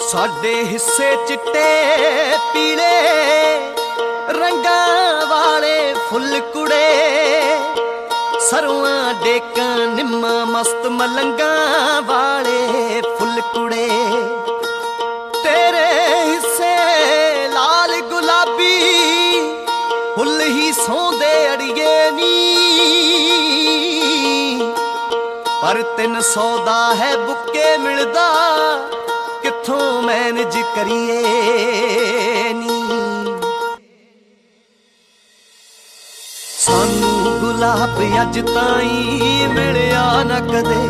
साडे हिस्से चिट्टे पीले रंगां वाले फुल कुड़े, सरुआं डेकां निम्मा मस्त मलंगां वाले फुल कुड़े। तेरे हिस्से लाल गुलाबी फुल ही सौंदे अड़िए नी, पर 300 दा है बुके मिलदा किथों मैनेज करिए नी। सानू गुलाब अज ताईं मिलिया न कदे,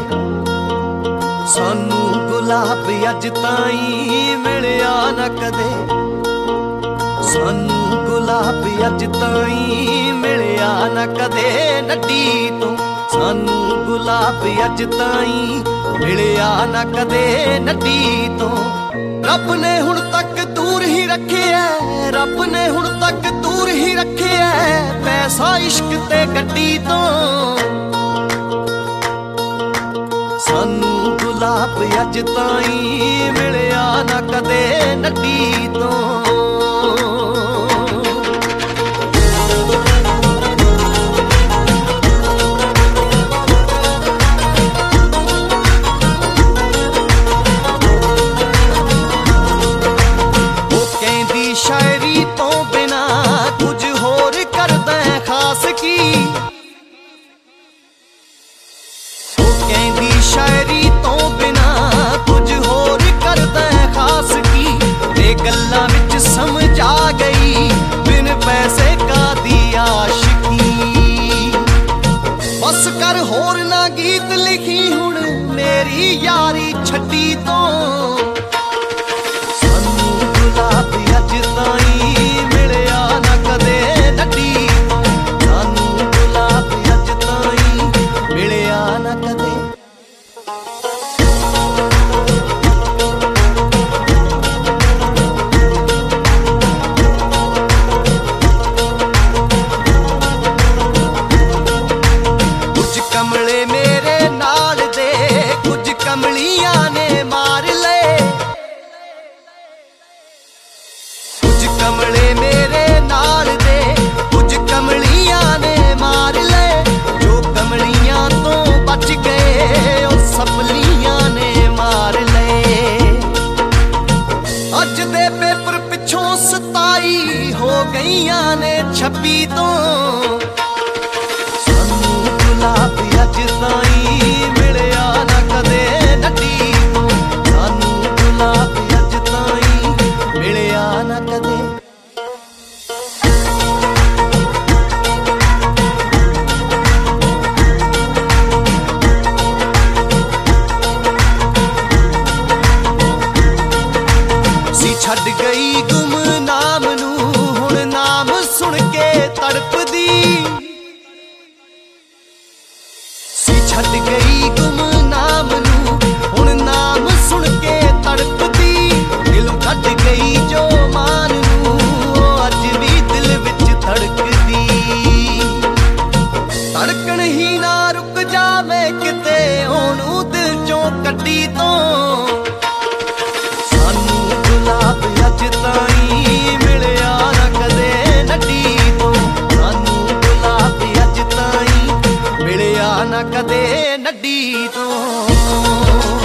सानू गुलाब अज ताईं मिलिया न कदे, सानू गुलाब अज ताईं मिलिया न कदे नड्डी तो। सानू गुलाब अज ताईं मिलिया न कदे नड्डी तो। रब ने हुण तक दूर ही रखे है, रब ने हुण तक दूर ही रखे है पैसा इश्क ते गड्डी तो। सानू गुलाब अज ताईं मिलिया न कदे नड्डी तो। शायरी तो बिना कुछ होर करदा खास की, वो कहंदी शायरी तो बिना कुछ होर करदा खास की। ते गल्लां विच समझ आ गई बिन पैसे का दी आशिकी। बस कर होर ना गीत लिखी हुण मेरी यारी छड्डी तो। गुलाब अज ताईं मिलिया न कदे नड्डी तो। सानू गुलाब अज ताईं मिलिया न कदे। कुछ कमले मेरे नाल दे कुछ कमलियां ने मार ले, कमले मेरे नाल दे कुछ कमलियां ने मार ले। जो कमलियां तो बच गए ओ सपलियां ने मार ले। अज दे पेपर पिछों 27 हो गईयां ने 26 तो। सानू गुलाब अज ताईं मिलिया न कदे नड्डी तो। सानू गुलाब अज ताईं मिलिया न कदे। छड़ गई गुमनाम नू हुण नाम सुन के तड़पदी, सी छड़ गई गुमनाम नू हुण नाम सुन के तड़पदी। दिलों कट गई जो मान नू अज भी दिल विच धड़कदी। धड़कन ही ना रुक जावे किते ओनू दिल चों कड्डी तो। गुलाब अज ताईं मिलिया न कदे नड्डी तो। सानू गुलाब अज ताईं मिलिया न कदे नड्डी तो।